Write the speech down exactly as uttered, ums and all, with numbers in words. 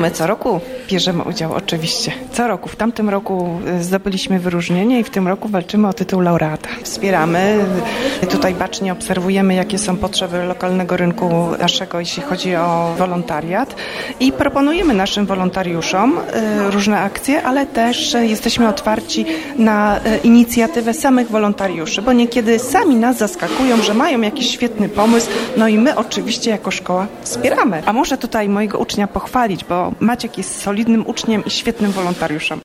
my co roku bierzemy udział, oczywiście. Co roku. W tamtym roku zdobyliśmy wyróżnienie i w tym roku walczymy o tytuł laureata. Wspieramy. Tutaj bacznie obserwujemy, jakie są potrzeby lokalnego rynku naszego, jeśli chodzi o wolontariat i proponujemy naszym wolontariuszom różne akcje, ale też jesteśmy otwarci na inicjatywę samych wolontariuszy, bo niekiedy sami nas zaskakują, że mają jakiś świetny pomysł, no i my oczywiście jako szkoła wspieramy. A muszę tutaj mojego ucznia pochwalić, bo Maciek jest solidnym uczniem i świetnym wolontariuszem.